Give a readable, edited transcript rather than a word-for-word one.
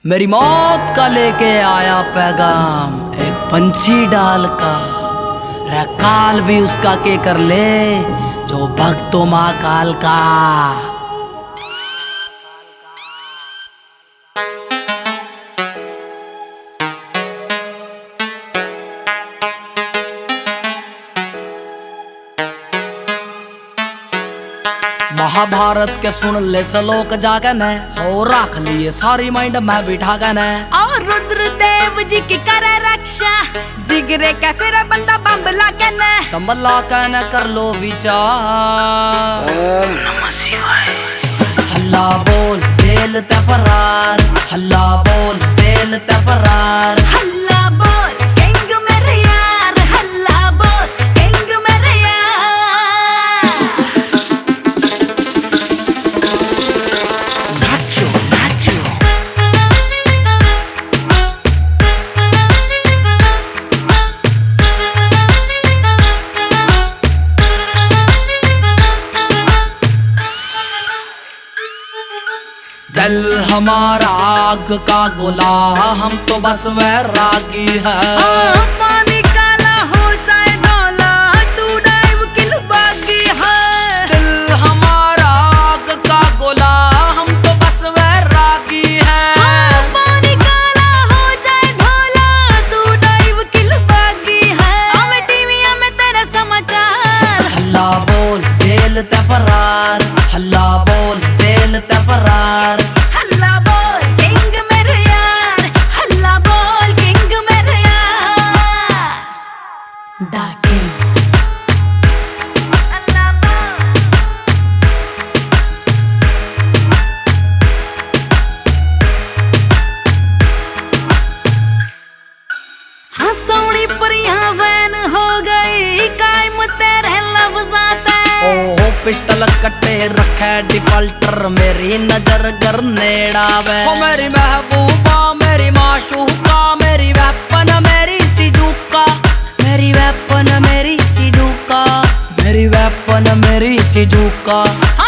मेरी मौत का लेके आया पैगाम एक पंछी डाल का। रे काल भी उसका के कर ले जो भक्तो माँ काल का। महाभारत के सुन ले सलोक जागन है हो रख लिए सारी माइंड में बिठा गन है। और रुद्रदेव जी की करे रक्षा जिगरे का फिर बंदा बम लागन है। तमला कहना कर लो विचार। ओम नमः शिवाय। हल्ला बोल जेल ते फरार, हल्ला बोल जेल ते फरार। हल्ला बोल किंग मेरे यार, हल्ला बोल किंग मेरे यार। नाचो नाचो दिल हमारा आग का गोला, हम तो बस वैरागी है। पानी काला हो जाए धोला तू डाइव किल बागी है। दिल हमारा आग का गोला, हम तो बस वैरागी है। पानी काला हो जाए धोला तू डाइव किल बागी है। हमें टीविया में तेरा समाचार। हल्ला बोल जेल ते फरार, हल्ला बोल जेल ते फरार। हल्ला बोल किंग मेरे यार, हल्ला बोल किंग मेरे यार। दा किंग हल्ला बोल। हाँ सोनी परियां वैन हो गई कायम तेरे लफ्ज़ात। ओहो पिस्टल कट्टे रखे डिफॉल्टर, मेरी नजर गरनेड़ा वे। ओ मेरी महबूबा मेरी माशूका, मेरी वेपन मेरी सिजुका, मेरी वेपन मेरी सिजुका, मेरी वेपन मेरी सिजुका।